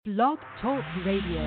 Blog Talk Radio.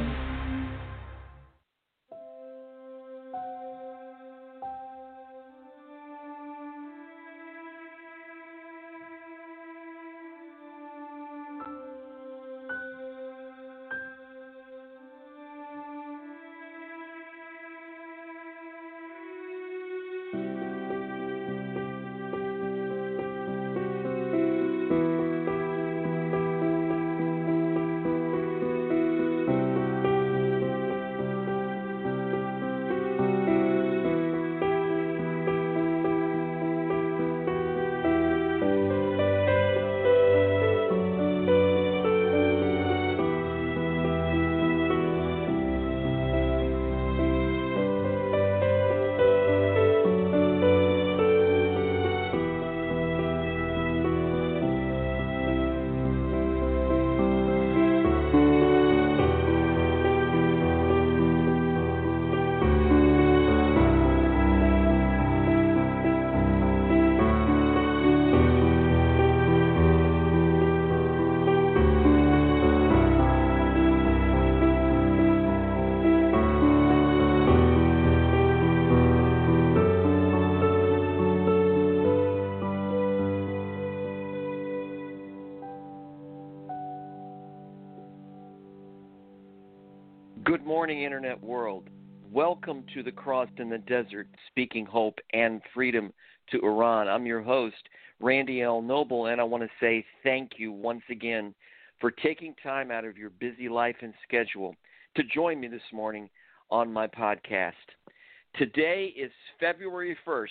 Good morning, Internet world. Welcome to the Cross in the Desert, speaking hope and freedom to Iran. I'm your host, Randy L. Noble, and I want to say thank you once again for taking time out of your busy life and schedule to join me this morning on my podcast. Today is February 1st,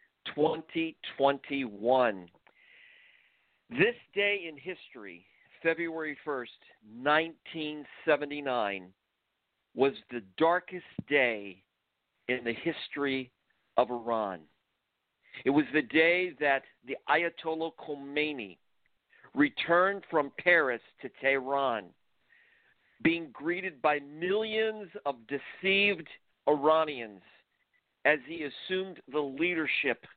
2021. This day in history, February 1st, 1979, was the darkest day in the history of Iran. It was the day that the Ayatollah Khomeini returned from Paris to Tehran, being greeted by millions of deceived Iranians as he assumed the leadership.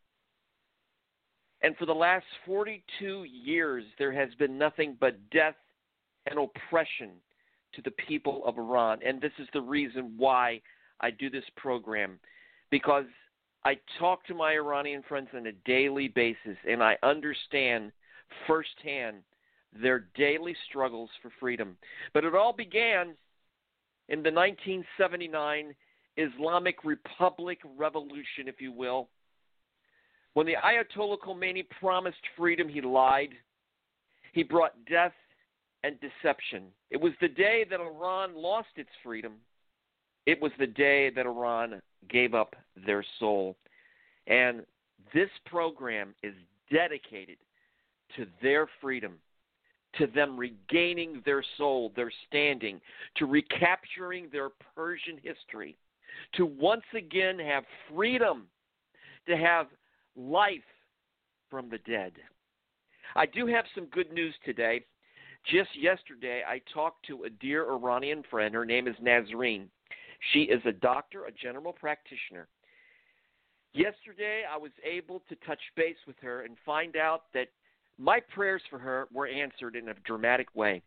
And for the last 42 years, there has been nothing but death and oppression to the people of Iran. And this is the reason why I do this program, because I talk to my Iranian friends on a daily basis, and I understand firsthand their daily struggles for freedom. But it all began in the 1979 Islamic Republic Revolution, if you will. When the Ayatollah Khomeini promised freedom, he lied. He brought death and deception. It was the day that Iran lost its freedom. It was the day that Iran gave up their soul. And this program is dedicated to their freedom, to them regaining their soul, their standing, to recapturing their Persian history, to once again have freedom, to have life from the dead. I do have some good news today. Just yesterday, I talked to a dear Iranian friend. Her name is Nazreen. She is a doctor, a general practitioner. Yesterday, I was able to touch base with her and find out that my prayers for her were answered in a dramatic way.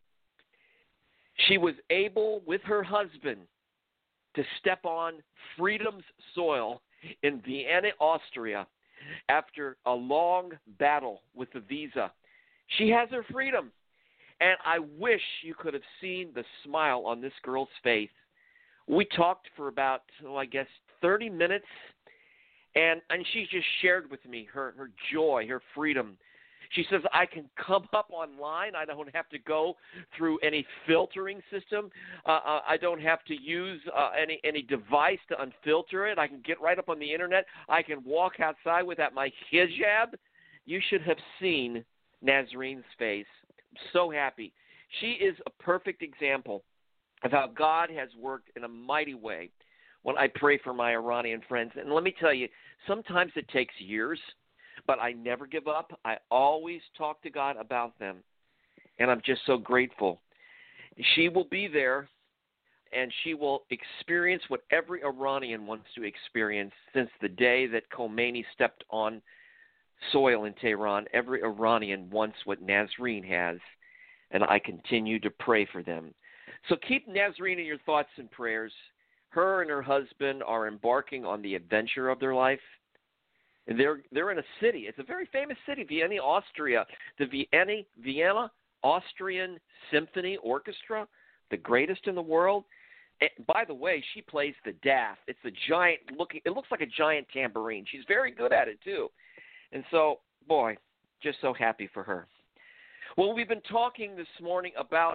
She was able, with her husband, to step on freedom's soil in Vienna, Austria, after a long battle with the visa. She has her freedom. And I wish you could have seen the smile on this girl's face. We talked for about, 30 minutes, and she just shared with me her joy, her freedom. She says, I can come up online. I don't have to go through any filtering system. I don't have to use any device to unfilter it. I can get right up on the Internet. I can walk outside without my hijab. You should have seen Nazreen's face. So happy. She is a perfect example of how God has worked in a mighty way when I pray for my Iranian friends. And let me tell you, sometimes it takes years, but I never give up. I always talk to God about them, and I'm just so grateful. She will be there, and she will experience what every Iranian wants to experience since the day that Khomeini stepped on soil in Tehran. Every Iranian wants what Nazreen has, and I continue to pray for them. So keep Nazreen in your thoughts and prayers. Her and her husband are embarking on the adventure of their life. And they're in a city. It's a very famous city, Vienna, Austria. The Vienna Austrian Symphony Orchestra, the greatest in the world. And by the way, she plays the daff. It looks like a giant tambourine. She's very good at it too. And so, boy, just so happy for her. Well, we've been talking this morning about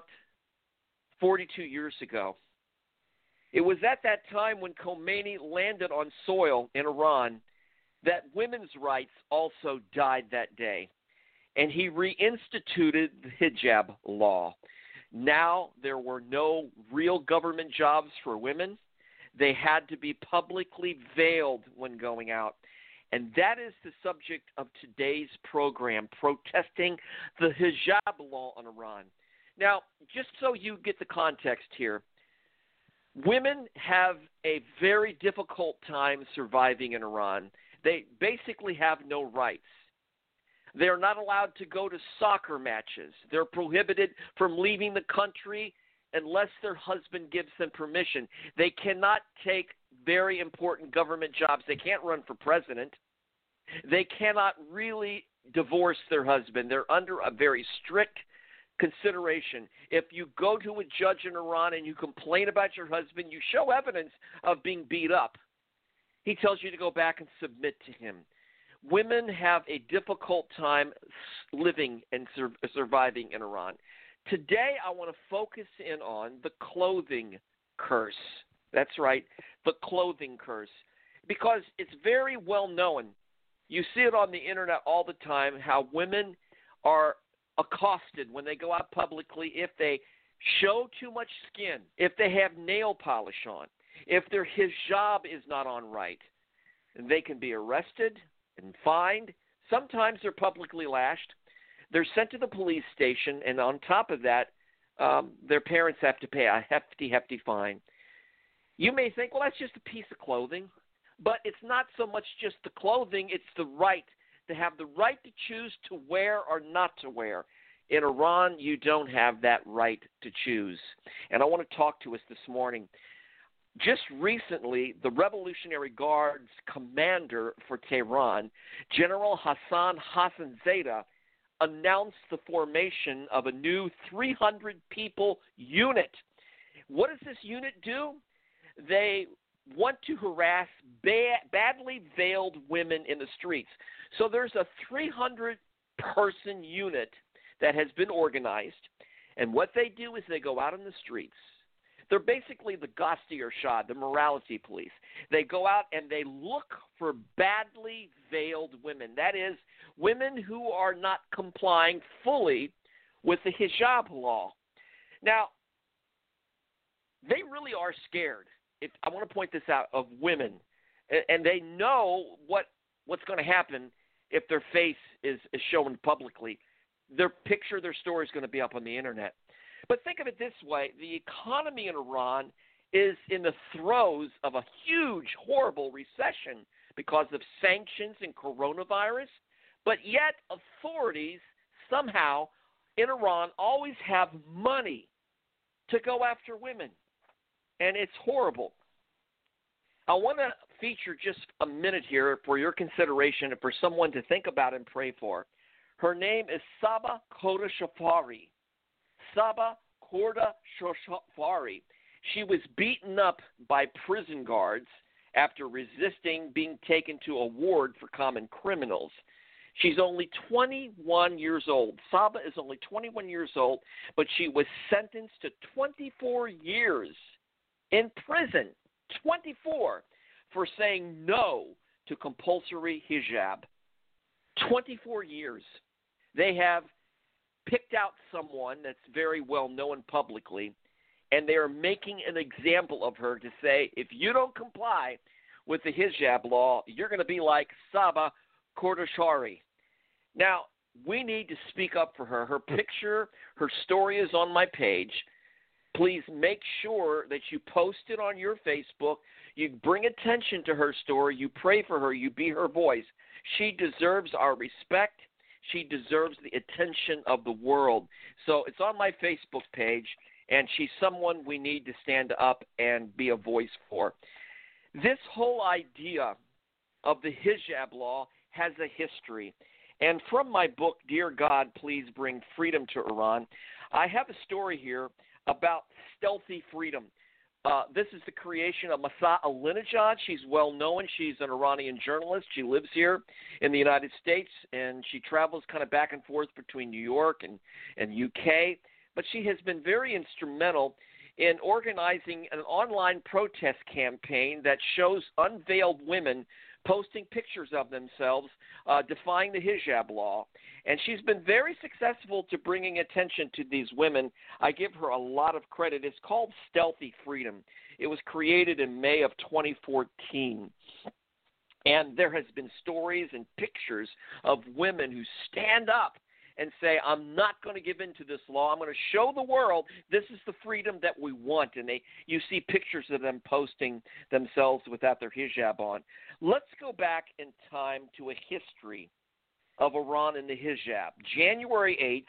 42 years ago. It was at that time when Khomeini landed on soil in Iran that women's rights also died that day. And he reinstituted the hijab law. Now there were no real government jobs for women. They had to be publicly veiled when going out. And that is the subject of today's program, protesting the hijab law in Iran. Now, just so you get the context here, women have a very difficult time surviving in Iran. They basically have no rights. They're not allowed to go to soccer matches. They're prohibited from leaving the country unless their husband gives them permission. They cannot take very important government jobs. They can't run for president. They cannot really divorce their husband. They're under a very strict consideration. If you go to a judge in Iran and you complain about your husband, you show evidence of being beat up, he tells you to go back and submit to him. Women have a difficult time living and surviving in Iran. Today, I want to focus in on the clothing curse. That's right, the clothing curse. Because it's very well known. You see it on the internet all the time, how women are accosted when they go out publicly if they show too much skin, if they have nail polish on, if their hijab is not on right. And they can be arrested and fined. Sometimes they're publicly lashed. They're sent to the police station, and on top of that, their parents have to pay a hefty, hefty fine. You may think, well, that's just a piece of clothing. But it's not so much just the clothing, it's the right to have the right to choose to wear or not to wear. In Iran, you don't have that right to choose. And I want to talk to us this morning. Just recently, the Revolutionary Guard's commander for Tehran, General Hassan Hassanzadeh, announced the formation of a new 300-people unit. What does this unit do? They want to harass badly veiled women in the streets. So there's a 300-person unit that has been organized, and what they do is they go out on the streets. They're basically the Gasti Irshad, the morality police. They go out and they look for badly veiled women. That is, women who are not complying fully with the hijab law. Now, they really are scared. I want to point this out, of women, and they know what's going to happen if their face is shown publicly. Their picture, their story is going to be up on the internet. But think of it this way. The economy in Iran is in the throes of a huge, horrible recession because of sanctions and coronavirus, but yet authorities somehow in Iran always have money to go after women. And it's horrible. I want to feature just a minute here for your consideration and for someone to think about and pray for. Her name is Saba Khordashafari. Saba Khordashafari. She was beaten up by prison guards after resisting being taken to a ward for common criminals. She's only 21 years old. Saba is only 21 years old, but she was sentenced to 24 years in prison, 24, for saying no to compulsory hijab. 24 years. They have picked out someone that's very well known publicly, and they are making an example of her to say, if you don't comply with the hijab law, you're going to be like Saba Khordashafari. Now, we need to speak up for her. Her picture, her story is on my page. Please make sure that you post it on your Facebook. You bring attention to her story. You pray for her. You be her voice. She deserves our respect. She deserves the attention of the world. So it's on my Facebook page. and she's someone we need to stand up and be a voice for. This whole idea of the hijab law has a history. And from my book, Dear God, Please Bring Freedom to Iran, I have a story here about stealthy freedom. This is the creation of Mahsa Ahmadinejad. She's well known. She's an Iranian journalist. She lives here in the United States, and she travels kind of back and forth between New York and UK. But she has been very instrumental in organizing an online protest campaign that shows unveiled women posting pictures of themselves defying the hijab law. And she's been very successful to bringing attention to these women. I give her a lot of credit. It's called Stealthy Freedom. It was created in May of 2014. And there has been stories and pictures of women who stand up and say, I'm not going to give in to this law. I'm going to show the world this is the freedom that we want. And you see pictures of them posting themselves without their hijab on. Let's go back in time to a history of Iran and the hijab. January 8th,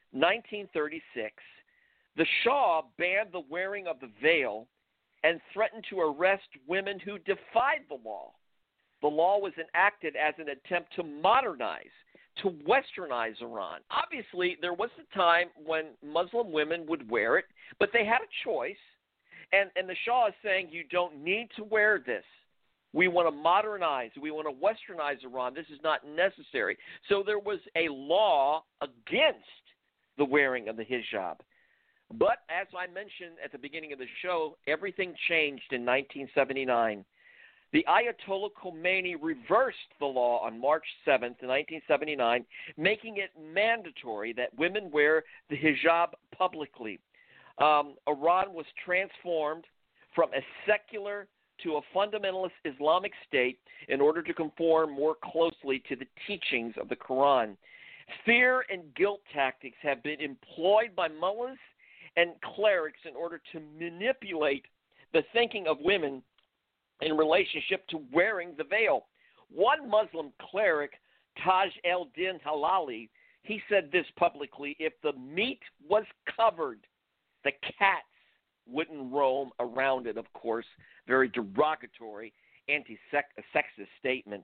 1936, the Shah banned the wearing of the veil and threatened to arrest women who defied the law. The law was enacted as an attempt to modernize, to westernize Iran. Obviously, there was a time when Muslim women would wear it, but they had a choice. And the Shah is saying, you don't need to wear this. We want to modernize. We want to westernize Iran. This is not necessary. So there was a law against the wearing of the hijab. But as I mentioned at the beginning of the show, everything changed in 1979. The Ayatollah Khomeini reversed the law on March 7th, 1979, making it mandatory that women wear the hijab publicly. Iran was transformed from a secular to a fundamentalist Islamic state in order to conform more closely to the teachings of the Quran. Fear and guilt tactics have been employed by mullahs and clerics in order to manipulate the thinking of women in relationship to wearing the veil. One Muslim cleric, Taj el-Din Halali, he said this publicly: if the meat was covered, the cats wouldn't roam around it. Of course, very derogatory, anti-sexist statement.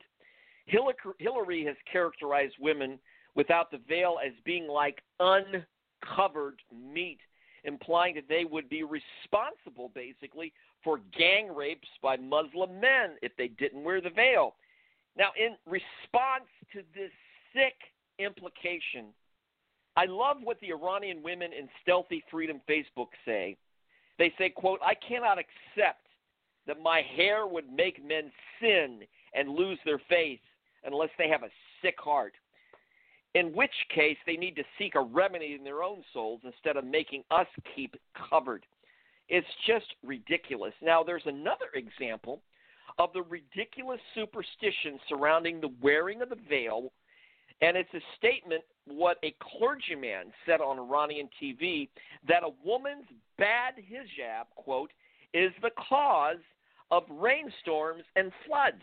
Hillary has characterized women without the veil as being like uncovered meat, implying that they would be responsible, basically, for gang rapes by Muslim men if they didn't wear the veil. Now, in response to this sick implication, I love what the Iranian women in Stealthy Freedom Facebook say. They say, quote, I cannot accept that my hair would make men sin and lose their faith unless they have a sick heart, in which case they need to seek a remedy in their own souls instead of making us keep covered. It's just ridiculous. Now, there's another example of the ridiculous superstition surrounding the wearing of the veil, and it's a statement what a clergyman said on Iranian TV, that a woman's bad hijab, quote, is the cause of rainstorms and floods.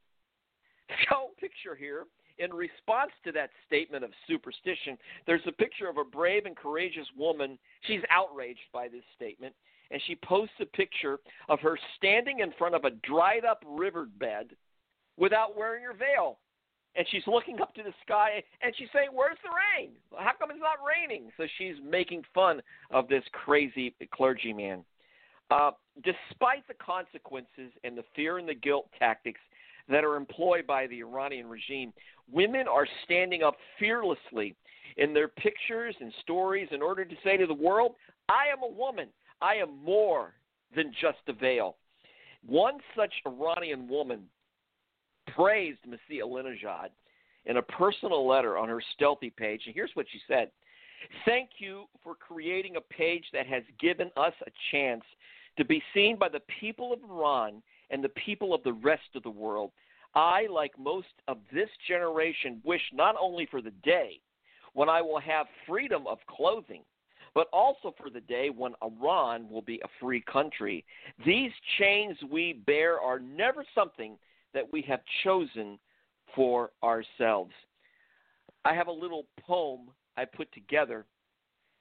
So, picture here, in response to that statement of superstition, there's a picture of a brave and courageous woman. She's outraged by this statement, and she posts a picture of her standing in front of a dried-up riverbed without wearing her veil. And she's looking up to the sky, and she's saying, where's the rain? How come it's not raining? So she's making fun of this crazy clergyman. Despite the consequences and the fear and the guilt tactics that are employed by the Iranian regime, women are standing up fearlessly in their pictures and stories in order to say to the world, I am a woman. I am more than just a veil. One such Iranian woman praised Mahsa Ahmadinejad in a personal letter on her Stealthy page, and here's what she said. Thank you for creating a page that has given us a chance to be seen by the people of Iran and the people of the rest of the world. I, like most of this generation, wish not only for the day when I will have freedom of clothing, but also for the day when Iran will be a free country. These chains we bear are never something that we have chosen for ourselves. I have a little poem I put together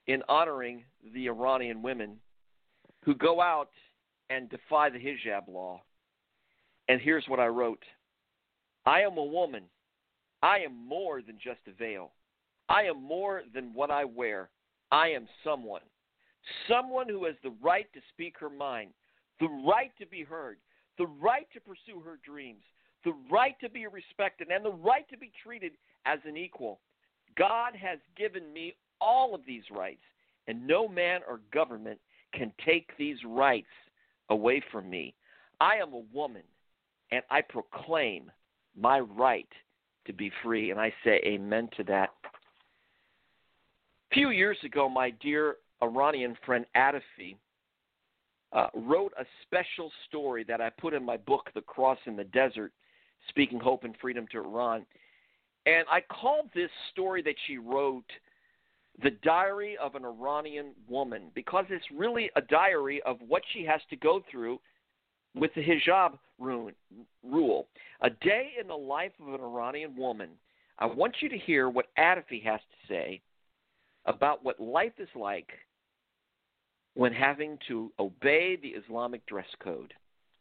in honoring the Iranian women who go out and defy the hijab law. And here's what I wrote. I am a woman. I am more than just a veil. I am more than what I wear. I am someone. Someone who has the right to speak her mind, the right to be heard, the right to pursue her dreams, the right to be respected, and the right to be treated as an equal. God has given me all of these rights, and no man or government can take these rights away from me. I am a woman, and I proclaim my right to be free, and I say amen to that. A few years ago, my dear Iranian friend Adafi wrote a special story that I put in my book, The Cross in the Desert, Speaking Hope and Freedom to Iran. And I called this story that she wrote The Diary of an Iranian Woman, because it's really a diary of what she has to go through with the hijab rule. A day in the life of an Iranian woman. I want you to hear what Adafi has to say about what life is like when having to obey the Islamic dress code.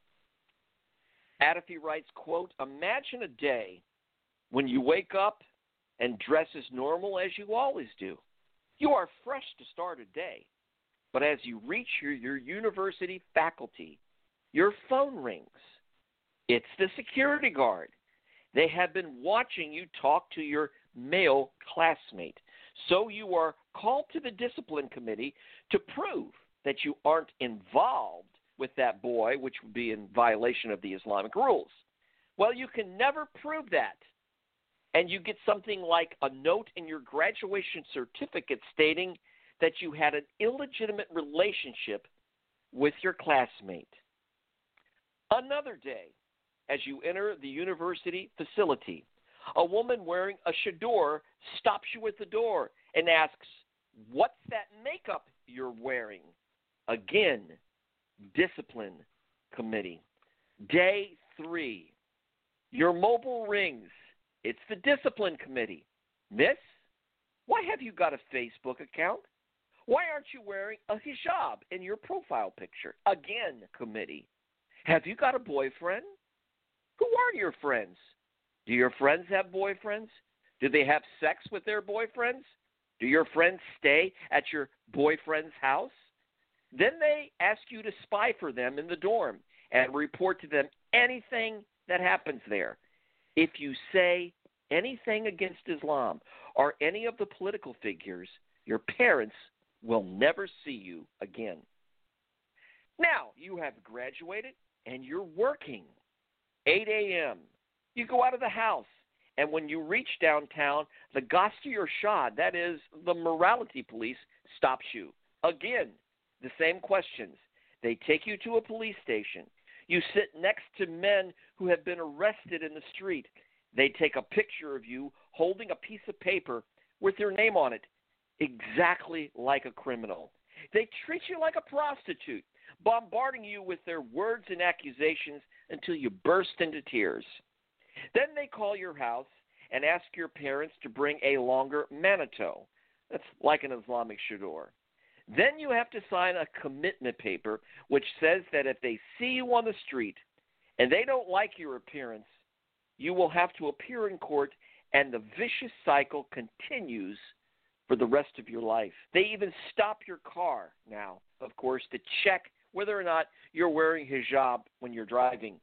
Adafi writes, quote, imagine a day when you wake up and dress as normal as you always do. You are fresh to start a day. But as you reach your university faculty, your phone rings. It's the security guard. They have been watching you talk to your male classmate. So you are called to the discipline committee to prove that you aren't involved with that boy, which would be in violation of the Islamic rules. Well, you can never prove that. And you get something like a note in your graduation certificate stating that you had an illegitimate relationship with your classmate. Another day, as you enter the university facility, a woman wearing a chador stops you at the door and asks, what's that makeup you're wearing? Again, discipline committee. Day 3, your mobile rings. It's the discipline committee. Miss, why have you got a Facebook account? Why aren't you wearing a hijab in your profile picture? Again, committee. Have you got a boyfriend? Who are your friends? Do your friends have boyfriends? Do they have sex with their boyfriends? Do your friends stay at your boyfriend's house? Then they ask you to spy for them in the dorm and report to them anything that happens there. If you say anything against Islam or any of the political figures, your parents will never see you again. Now, you have graduated and you're working. 8 a.m. You go out of the house, and when you reach downtown, the Gasti Irshad, that is the morality police, stops you. Again, the same questions. They take you to a police station. You sit next to men who have been arrested in the street. They take a picture of you holding a piece of paper with your name on it, exactly like a criminal. They treat you like a prostitute, bombarding you with their words and accusations until you burst into tears. Then they call your house and ask your parents to bring a longer manito. That's like an Islamic chador. Then you have to sign a commitment paper which says that if they see you on the street and they don't like your appearance, you will have to appear in court, and the vicious cycle continues for the rest of your life. They even stop your car now, of course, to check whether or not you're wearing hijab when you're driving.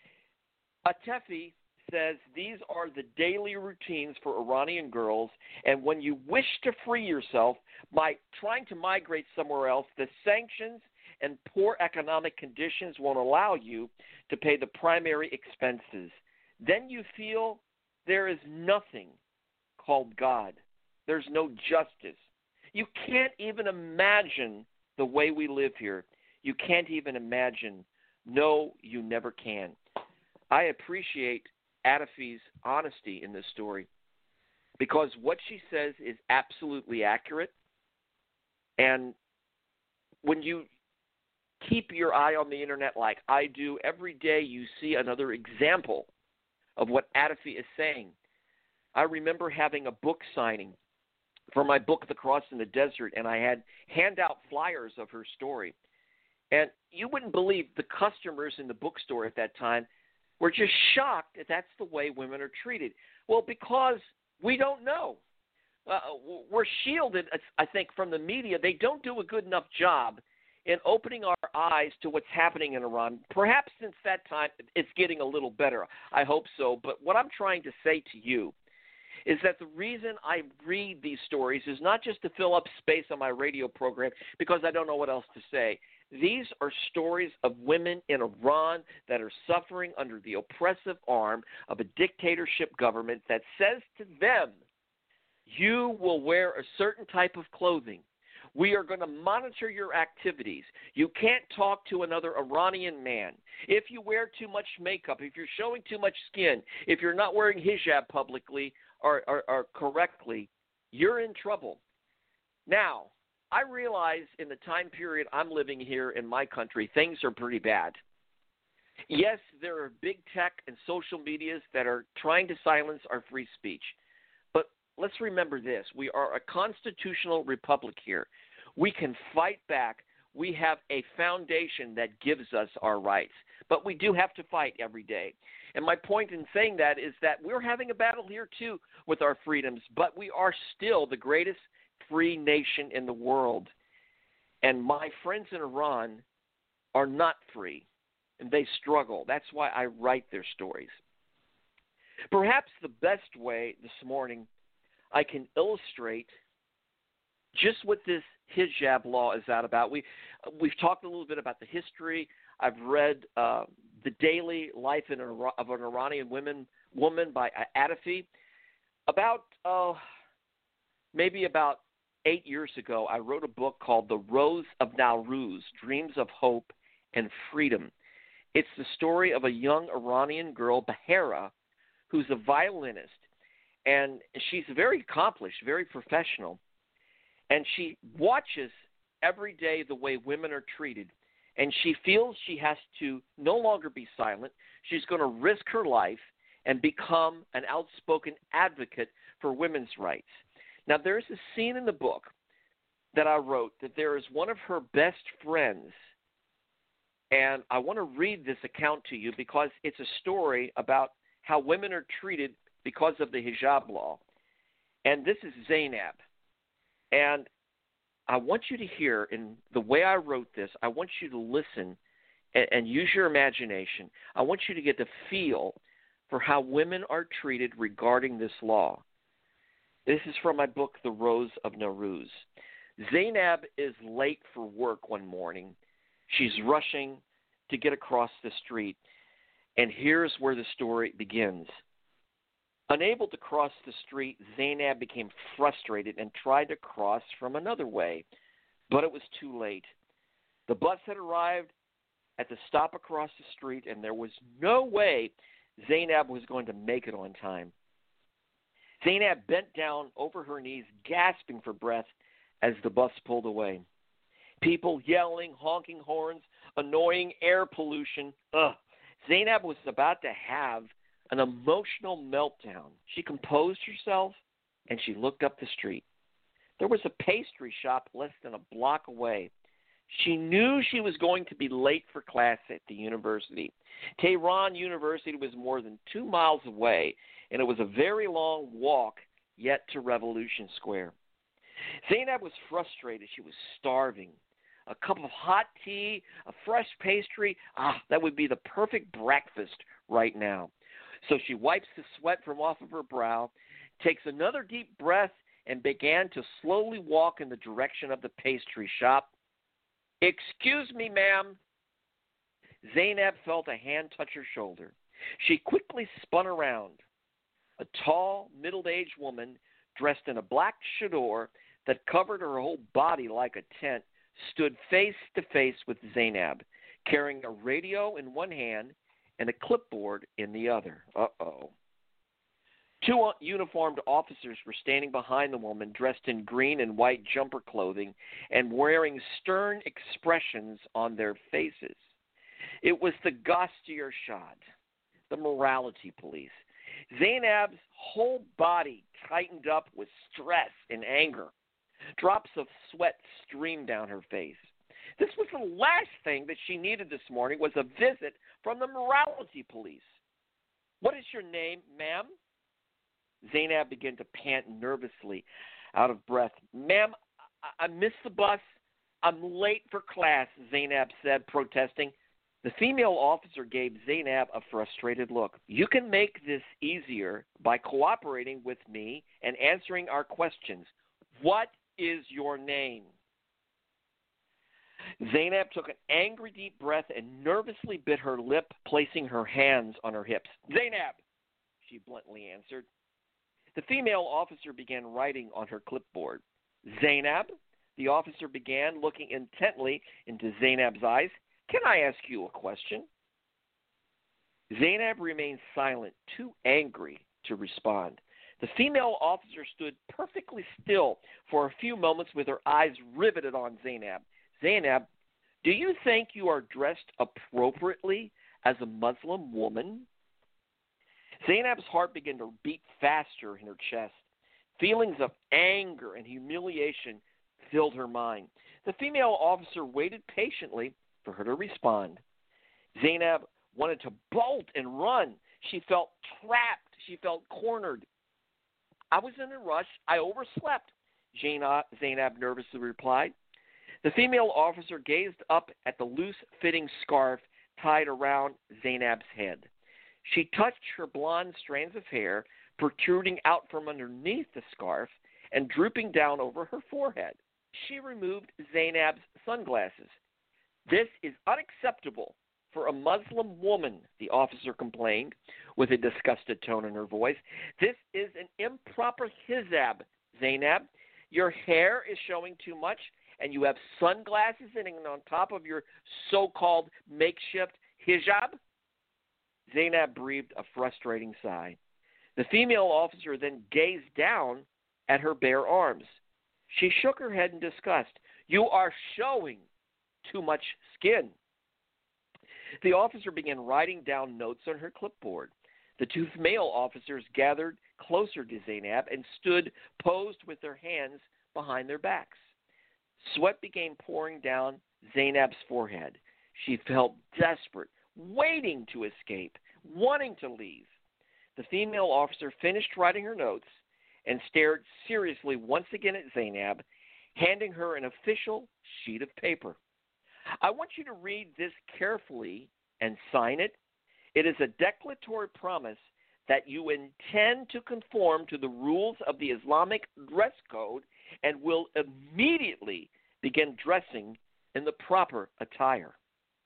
Atefi says these are the daily routines for Iranian girls, and when you wish to free yourself by trying to migrate somewhere else, the sanctions and poor economic conditions won't allow you to pay the primary expenses. Then you feel there is nothing called God. There's no justice. You can't even imagine the way we live here. You can't even imagine. No, you never can. I appreciate Adafi's honesty in this story because what she says is absolutely accurate. And when you keep your eye on the internet like I do, every day you see another example of what Adafi is saying. I remember having a book signing for my book, The Cross in the Desert, and I had handout flyers of her story. And you wouldn't believe the customers in the bookstore at that time were just shocked that that's the way women are treated. Well, because we don't know. We're shielded, I think, from the media. They don't do a good enough job in opening our eyes to what's happening in Iran. Perhaps since that time, it's getting a little better. I hope so. But what I'm trying to say to you is that the reason I read these stories is not just to fill up space on my radio program because I don't know what else to say. These are stories of women in Iran that are suffering under the oppressive arm of a dictatorship government that says to them, you will wear a certain type of clothing. We are going to monitor your activities. You can't talk to another Iranian man. If you wear too much makeup, if you're showing too much skin, if you're not wearing hijab publicly or correctly, you're in trouble. Now, I realize in the time period I'm living here in my country, things are pretty bad. Yes, there are big tech and social medias that are trying to silence our free speech. But let's remember this. We are a constitutional republic here. We can fight back. We have a foundation that gives us our rights. But we do have to fight every day. And my point in saying that is that we're having a battle here, too, with our freedoms. But we are still the greatest free nation in the world. And my friends in Iran are not free, and they struggle. That's why I write their stories. Perhaps the best way this morning I can illustrate just what this hijab law is out about. We've talked a little bit about the history. I've read The Daily Life of an Iranian Woman by Adafi. Maybe about 8 years ago, I wrote a book called The Rose of Nowruz, Dreams of Hope and Freedom. It's the story of a young Iranian girl, Bahera, who's a violinist. And she's very accomplished, very professional. And she watches every day the way women are treated. And she feels she has to no longer be silent. She's going to risk her life and become an outspoken advocate for women's rights. Now, there's a scene in the book that I wrote that there is one of her best friends, and I want to read this account to you because it's a story about how women are treated because of the hijab law. And this is Zainab. And I want you to hear, in the way I wrote this, I want you to listen and use your imagination. I want you to get the feel for how women are treated regarding this law. This is from my book, The Rose of Nowruz. Zainab is late for work one morning. She's rushing to get across the street. And here's where the story begins. Unable to cross the street, Zainab became frustrated and tried to cross from another way, but it was too late. The bus had arrived at the stop across the street, and there was no way Zainab was going to make it on time. Zainab bent down over her knees, gasping for breath as the bus pulled away. People yelling, honking horns, annoying air pollution. Zainab was about to have an emotional meltdown. She composed herself, and she looked up the street. There was a pastry shop less than a block away. She knew she was going to be late for class at the university. Tehran University was more than 2 miles away, and it was a very long walk yet to Revolution Square. Zainab was frustrated. She was starving. A cup of hot tea, a fresh pastry, that would be the perfect breakfast right now. So she wipes the sweat from off of her brow, takes another deep breath, and began to slowly walk in the direction of the pastry shop. "Excuse me, ma'am." Zainab felt a hand touch her shoulder. She quickly spun around. A tall, middle-aged woman dressed in a black chador that covered her whole body like a tent stood face to face with Zainab, carrying a radio in one hand and a clipboard in the other. Two uniformed officers were standing behind the woman, dressed in green and white jumper clothing and wearing stern expressions on their faces. It was the Gastiershad, the morality police. Zainab's whole body tightened up with stress and anger. Drops of sweat streamed down her face. This was the last thing that she needed this morning was a visit from the morality police. What is your name, ma'am? Zainab began to pant nervously, out of breath. Ma'am, I missed the bus. I'm late for class, Zainab said, protesting. The female officer gave Zainab a frustrated look. You can make this easier by cooperating with me and answering our questions. What is your name? Zainab took an angry deep breath and nervously bit her lip, placing her hands on her hips. Zainab, she bluntly answered. The female officer began writing on her clipboard. Zainab, the officer began, looking intently into Zainab's eyes. Can I ask you a question? Zainab remained silent, too angry to respond. The female officer stood perfectly still for a few moments with her eyes riveted on Zainab. Zainab, do you think you are dressed appropriately as a Muslim woman? Zainab's heart began to beat faster in her chest. Feelings of anger and humiliation filled her mind. The female officer waited patiently for her to respond. Zainab wanted to bolt and run. She felt trapped. She felt cornered. I was in a rush. I overslept, Zainab nervously replied. The female officer gazed up at the loose-fitting scarf tied around Zainab's head. She touched her blonde strands of hair protruding out from underneath the scarf and drooping down over her forehead. She removed Zainab's sunglasses. This is unacceptable for a Muslim woman, the officer complained with a disgusted tone in her voice. This is an improper hijab, Zainab. Your hair is showing too much, and you have sunglasses sitting on top of your so-called makeshift hijab? Zainab breathed a frustrating sigh. The female officer then gazed down at her bare arms. She shook her head in disgust. You are showing too much skin. The officer began writing down notes on her clipboard. The two male officers gathered closer to Zainab and stood posed with their hands behind their backs. Sweat began pouring down Zainab's forehead. She felt desperate, waiting to escape, wanting to leave. The female officer finished writing her notes and stared seriously once again at Zainab, handing her an official sheet of paper. I want you to read this carefully and sign it. It is a declaratory promise that you intend to conform to the rules of the Islamic dress code and will immediately begin dressing in the proper attire.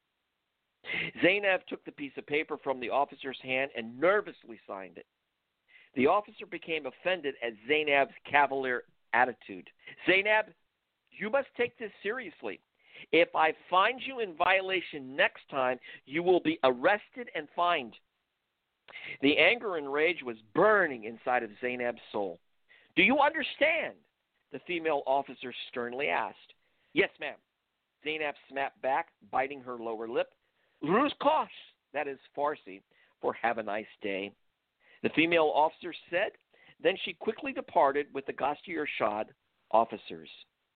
Zainab took the piece of paper from the officer's hand and nervously signed it. The officer became offended at Zainab's cavalier attitude. Zainab, you must take this seriously. If I find you in violation next time, you will be arrested and fined. The anger and rage was burning inside of Zainab's soul. Do you understand? The female officer sternly asked. Yes, ma'am. Zainab snapped back, biting her lower lip. Ruz kosh, that is Farsi for have a nice day. The female officer said. Then she quickly departed with the Gashti Irshad officers.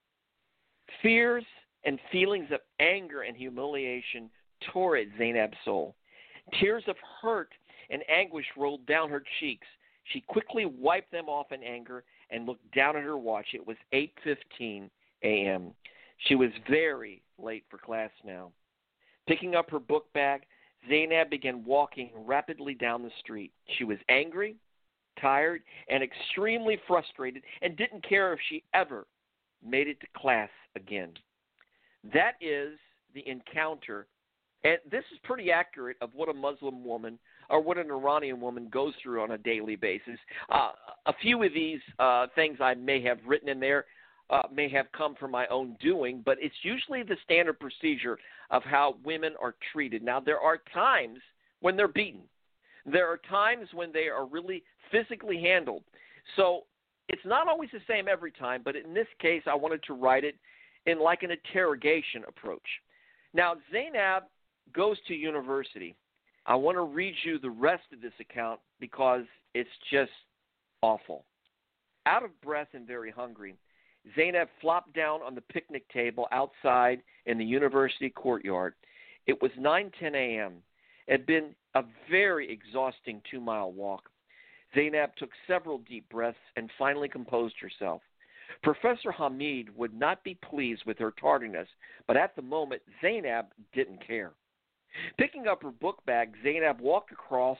Fears and feelings of anger and humiliation tore at Zainab's soul. Tears of hurt and anguish rolled down her cheeks. She quickly wiped them off in anger and looked down at her watch. It was 8:15 a.m. She was very late for class now. Picking up her book bag, Zainab began walking rapidly down the street. She was angry, tired, and extremely frustrated and didn't care if she ever made it to class again. That is the encounter, and this is pretty accurate of what a Muslim woman or what an Iranian woman goes through on a daily basis. A few of these things I may have written in there may have come from my own doing, but it's usually the standard procedure of how women are treated. Now, there are times when they're beaten. There are times when they are really physically handled. So it's not always the same every time, but in this case, I wanted to write it in like an interrogation approach. Now, Zainab goes to university. I want to read you the rest of this account because it's just awful. Out of breath and very hungry, Zainab flopped down on the picnic table outside in the university courtyard. It was 9:10 a.m. It had been a very exhausting 2-mile walk. Zainab took several deep breaths and finally composed herself. Professor Hamid would not be pleased with her tardiness, but at the moment, Zainab didn't care. Picking up her book bag, Zainab walked across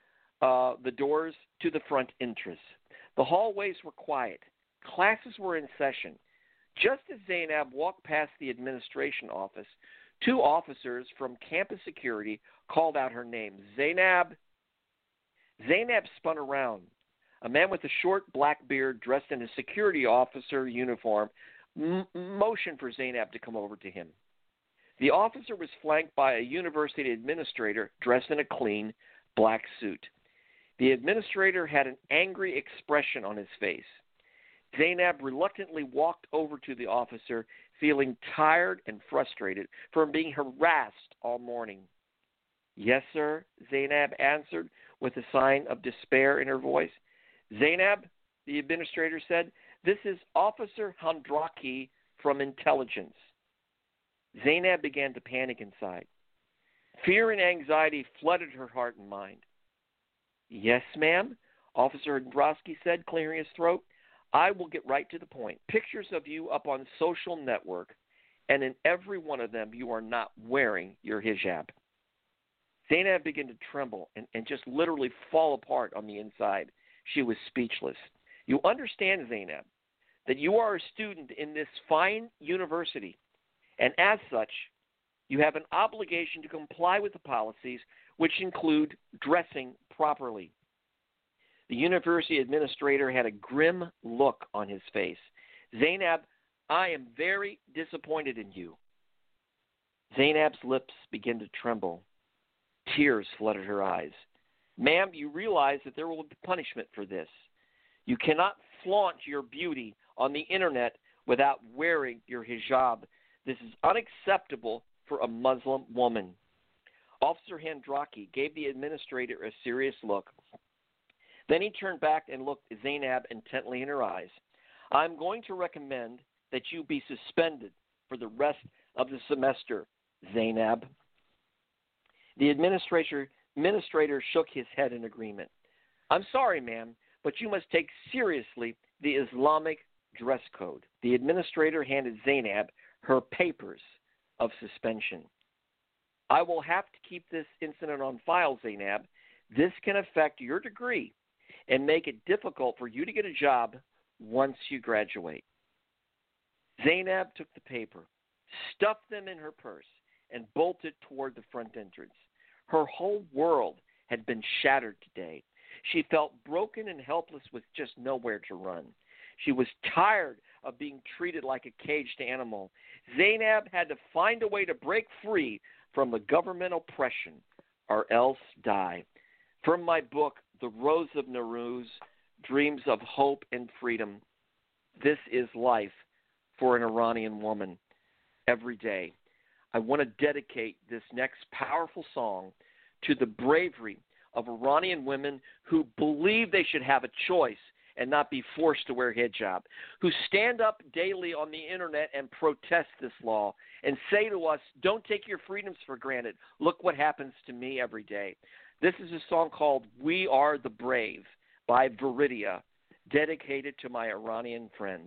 the doors to the front entrance. The hallways were quiet. Classes were in session. Just as Zainab walked past the administration office, 2 officers from campus security called out her name, Zainab. Zainab spun around. A man with a short black beard dressed in a security officer uniform motioned for Zainab to come over to him. The officer was flanked by a university administrator dressed in a clean black suit. The administrator had an angry expression on his face. Zainab reluctantly walked over to the officer, feeling tired and frustrated from being harassed all morning. Yes, sir, Zainab answered with a sign of despair in her voice. Zainab, the administrator said, this is Officer Handraki from Intelligence. Zainab began to panic inside. Fear and anxiety flooded her heart and mind. Yes, ma'am, Officer Handraki said, clearing his throat. I will get right to the point. Pictures of you up on social network, and in every one of them you are not wearing your hijab. Zainab began to tremble and just literally fall apart on the inside. She was speechless. You understand, Zainab, that you are a student in this fine university, and as such, you have an obligation to comply with the policies, which include dressing properly. The university administrator had a grim look on his face. Zainab, I am very disappointed in you. Zainab's lips began to tremble. Tears flooded her eyes. Ma'am, you realize that there will be punishment for this. You cannot flaunt your beauty on the internet without wearing your hijab. This is unacceptable for a Muslim woman. Officer Handraki gave the administrator a serious look. Then he turned back and looked Zainab intently in her eyes. I'm going to recommend that you be suspended for the rest of the semester, Zainab. The administrator shook his head in agreement. I'm sorry, ma'am, but you must take seriously the Islamic dress code. The administrator handed Zainab her papers of suspension. I will have to keep this incident on file, Zainab. This can affect your degree and make it difficult for you to get a job once you graduate. Zainab took the paper, stuffed them in her purse, and bolted toward the front entrance. Her whole world had been shattered today. She felt broken and helpless with just nowhere to run. She was tired of being treated like a caged animal. Zainab had to find a way to break free from the government oppression or else die. From my book, The Rose of Nowruz, Dreams of Hope and Freedom, this is life for an Iranian woman every day. I want to dedicate this next powerful song to the bravery of Iranian women who believe they should have a choice and not be forced to wear hijab, who stand up daily on the internet and protest this law and say to us, don't take your freedoms for granted. Look what happens to me every day. This is a song called We Are the Brave by Viridia, dedicated to my Iranian friends.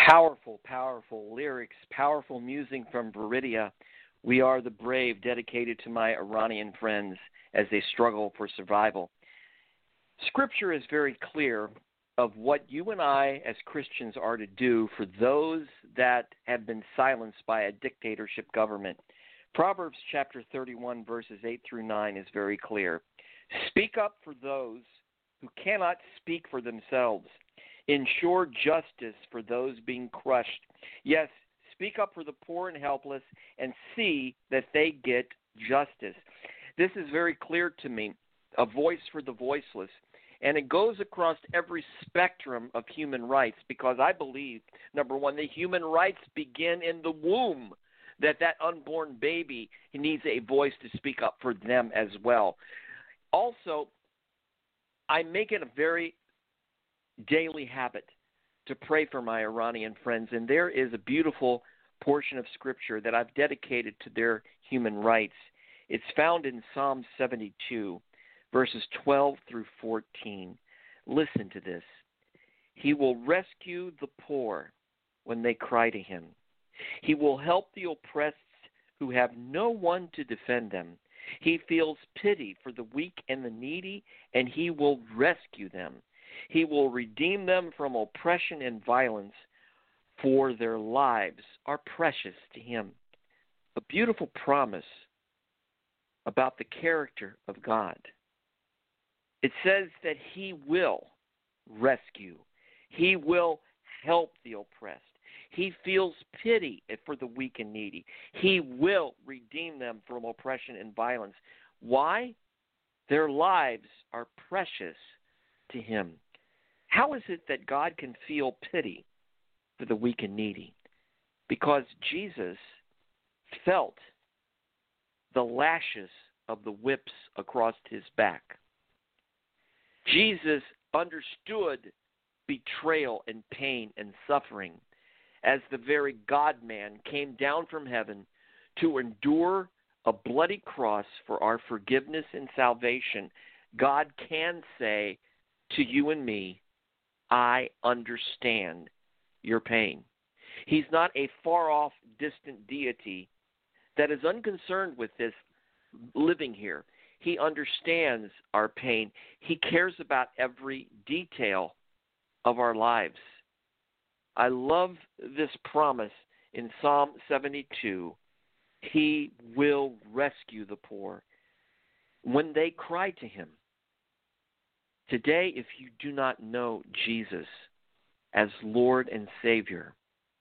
Powerful, powerful lyrics, powerful music from Viridia. We are the brave, dedicated to my Iranian friends as they struggle for survival. Scripture is very clear of what you and I as Christians are to do for those that have been silenced by a dictatorship government. Proverbs chapter 31, verses 8 through 9 is very clear. Speak up for those who cannot speak for themselves. Ensure justice for those being crushed. Yes, speak up for the poor and helpless and see that they get justice. This is very clear to me, a voice for the voiceless. And it goes across every spectrum of human rights because I believe, number one, the human rights begin in the womb, that unborn baby needs a voice to speak up for them as well. Also, I make it a very daily habit to pray for my Iranian friends, and there is a beautiful portion of Scripture that I've dedicated to their human rights. It's found in Psalm 72, verses 12 through 14. Listen to this. He will rescue the poor when they cry to him. He will help the oppressed who have no one to defend them. He feels pity for the weak and the needy, and he will rescue them. He will redeem them from oppression and violence, for their lives are precious to him. A beautiful promise about the character of God. It says that he will rescue. He will help the oppressed. He feels pity for the weak and needy. He will redeem them from oppression and violence. Why? Their lives are precious to him. How is it that God can feel pity for the weak and needy? Because Jesus felt the lashes of the whips across his back. Jesus understood betrayal and pain and suffering as the very God-man came down from heaven to endure a bloody cross for our forgiveness and salvation. God can say to you and me, I understand your pain. He's not a far-off, distant deity that is unconcerned with this living here. He understands our pain. He cares about every detail of our lives. I love this promise in Psalm 72. He will rescue the poor when they cry to him. Today, if you do not know Jesus as Lord and Savior,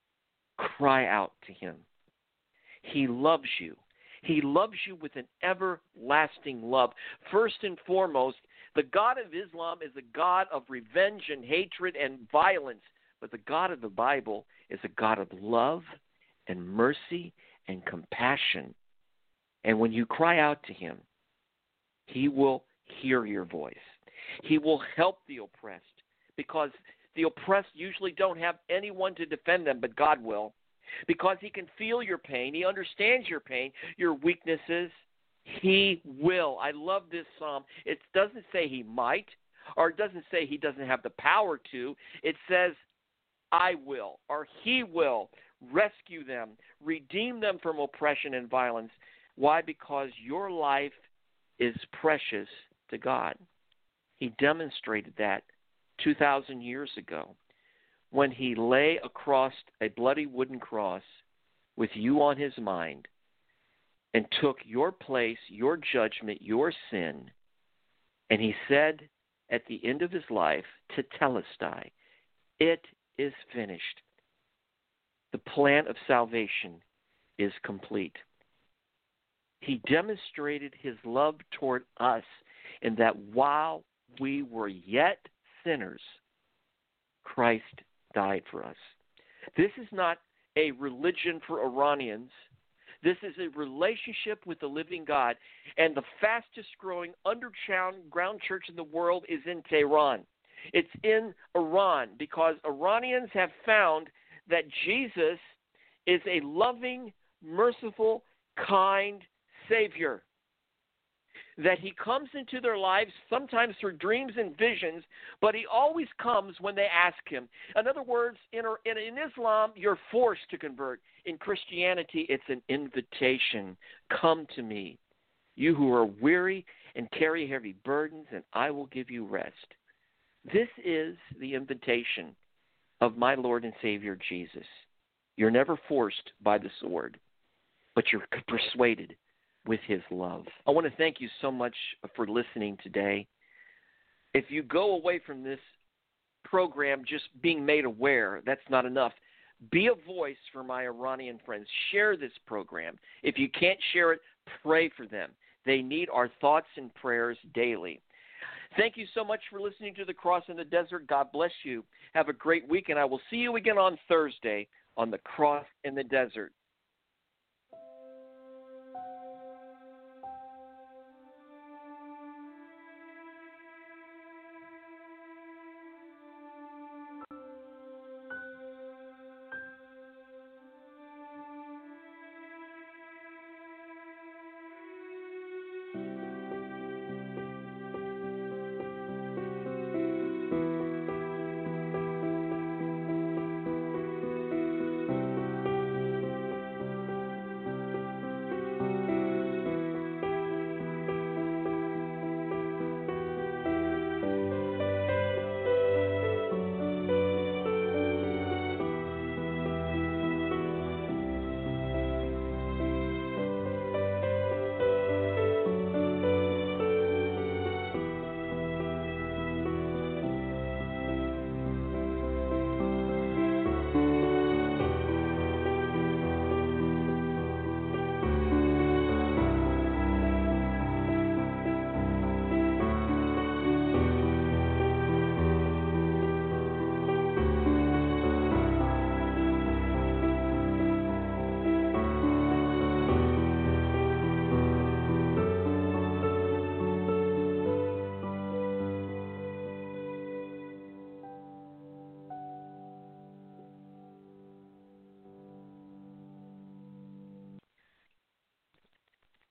cry out to him. He loves you. He loves you with an everlasting love. First and foremost, the God of Islam is a God of revenge and hatred and violence. But the God of the Bible is a God of love and mercy and compassion. And when you cry out to him, he will hear your voice. He will help the oppressed because the oppressed usually don't have anyone to defend them, but God will. Because he can feel your pain. He understands your pain, your weaknesses. He will. I love this psalm. It doesn't say he might, or it doesn't say he doesn't have the power to. It says, I will, or he will rescue them, redeem them from oppression and violence. Why? Because your life is precious to God. He demonstrated that 2,000 years ago when he lay across a bloody wooden cross with you on his mind and took your place, your judgment, your sin, and he said at the end of his life, Tetelestai, it is finished. The plan of salvation is complete. He demonstrated his love toward us in that while we were yet sinners, Christ died for us. This is not a religion for Iranians. This is a relationship with the living God. And the fastest growing underground church in the world is in Tehran. It's in Iran because Iranians have found that Jesus is a loving, merciful, kind Savior. that he comes into their lives sometimes through dreams and visions, but he always comes when they ask him. In other words, in Islam, you're forced to convert. In Christianity, it's an invitation. Come to me, you who are weary and carry heavy burdens, and I will give you rest. This is the invitation of my Lord and Savior Jesus. You're never forced by the sword, but you're persuaded with his love. I want to thank you so much for listening today. If you go away from this program just being made aware, that's not enough. Be a voice for my Iranian friends. Share this program. If you can't share it, pray for them. They need our thoughts and prayers daily. Thank you so much for listening to The Cross in the Desert. God bless you. Have a great week, and I will see you again on Thursday on The Cross in the Desert.